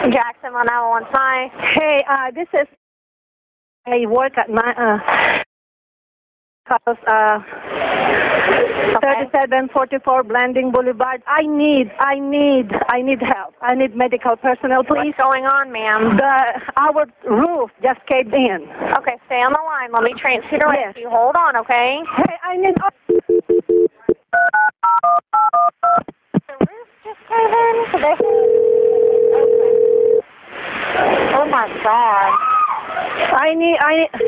Jackson 101, hi. Hey, this is, I work at my house, 3744 Blanding Boulevard. I need help. I need medical personnel, please. What's going on, ma'am? Our roof just caved in. Okay, stay on the line. Let me transfer to Yes. you. Hold on, okay? Hey, I need... The roof just caved in? Oh my God. I need...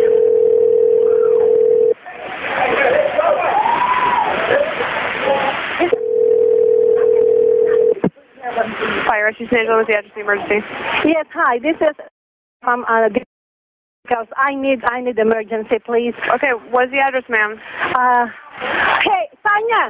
Fire rescue station, what was the address of the emergency? Yes, hi. This is from because I need emergency, please. Okay, what's the address, ma'am? Hey, Tanya.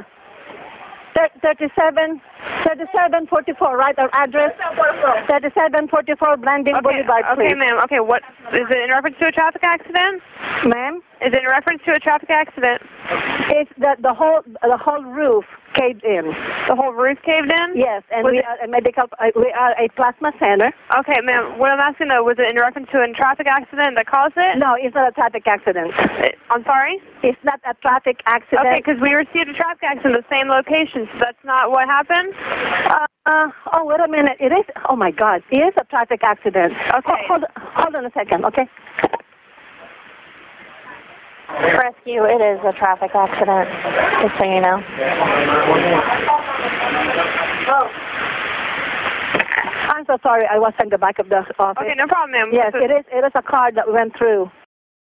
3744, right? Our address? 3744 Blanding Boulevard, please. Okay, ma'am. Okay, what is it in reference to a traffic accident? Ma'am? Is it in reference to a traffic accident? It's the whole roof caved in. The whole roof caved in? Yes, and we are a plasma center. Okay, ma'am. What I'm asking though, was it in reference to a traffic accident that caused it? No, it's not a traffic accident. I'm sorry? It's not a traffic accident. Okay, because we received a traffic accident in the same location, so that's not what happened? Oh, wait a minute. It is. Oh my God, it is a traffic accident. Okay. Hold on a second, okay? Rescue, it is a traffic accident, just so you know. I'm so sorry. I was in the back of the office. Okay, no problem, ma'am. Yes, it is a car that went through.